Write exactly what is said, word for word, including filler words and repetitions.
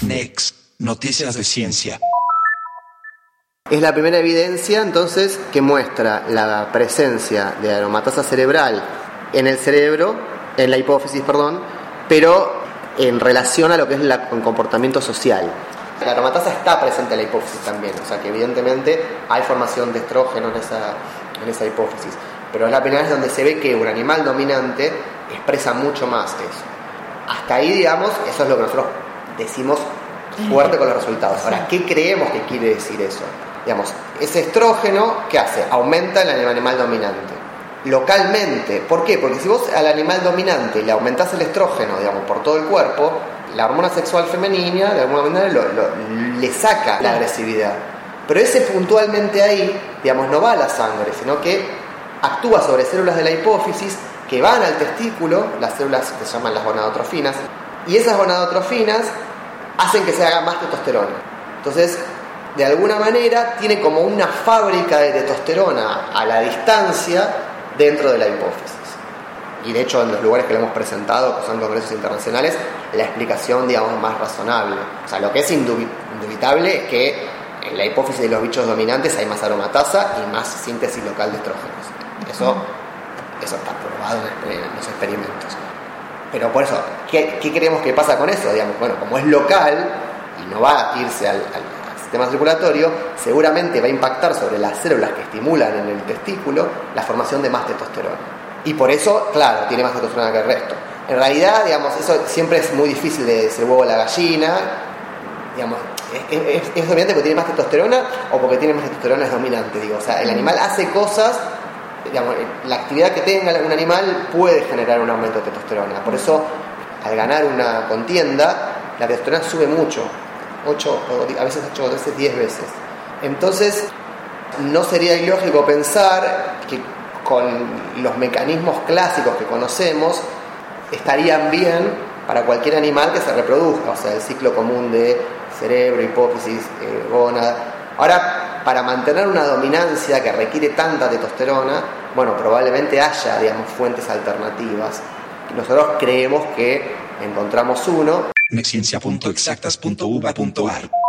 Next, noticias de ciencia. Es la primera evidencia, entonces, que muestra la presencia de aromatasa cerebral en el cerebro, en la hipófisis, perdón, pero en relación a lo que es la, el comportamiento social. La aromatasa está presente en la hipófisis también, o sea que evidentemente hay formación de estrógeno en esa, en esa hipófisis, pero es la primera vez donde se ve que un animal dominante expresa mucho más eso. Hasta ahí, digamos, eso es lo que nosotros decimos fuerte con los resultados. Ahora, ¿qué creemos que quiere decir eso? Digamos, ese estrógeno, ¿qué hace? Aumenta en el animal dominante. Localmente, ¿por qué? Porque si vos al animal dominante le aumentás el estrógeno, digamos, por todo el cuerpo, la hormona sexual femenina, de alguna manera, lo, lo, le saca la agresividad. Pero ese puntualmente ahí, digamos, no va a la sangre, sino que actúa sobre células de la hipófisis que van al testículo, las células que se llaman las gonadotrofinas, y esas gonadotrofinas hacen que se haga más testosterona. Entonces, de alguna manera, tiene como una fábrica de testosterona a la distancia dentro de la hipófisis. Y de hecho, en los lugares que lo hemos presentado, que son congresos internacionales, la explicación, digamos, más razonable. O sea, lo que es indubitable es que en la hipófisis de los bichos dominantes hay más aromatasa y más síntesis local de estrógenos. Eso, eso está probado en los experimentos. Pero por eso, ¿qué, qué creemos que pasa con eso? Digamos, bueno, como es local y no va a irse al, al sistema circulatorio, seguramente va a impactar sobre las células que estimulan en el testículo la formación de más testosterona. Y por eso, claro, tiene más testosterona que el resto. En realidad, digamos, eso siempre es muy difícil de decir huevo a la gallina. Digamos, es, es, es dominante porque tiene más testosterona o porque tiene más testosterona es dominante. Digo, o sea, el animal hace cosas, digamos, la actividad que tenga un animal puede generar un aumento de testosterona. Por eso, al ganar una contienda, la testosterona sube mucho, ocho, a veces ocho veces, diez veces. Entonces, no sería ilógico pensar que con los mecanismos clásicos que conocemos estarían bien para cualquier animal que se reproduzca, o sea, el ciclo común de cerebro, hipófisis, eh, gónada. Ahora, para mantener una dominancia que requiere tanta testosterona, bueno, probablemente haya, digamos, fuentes alternativas. Nosotros creemos que encontramos uno. Nexciencia punto exactas punto u b a punto a r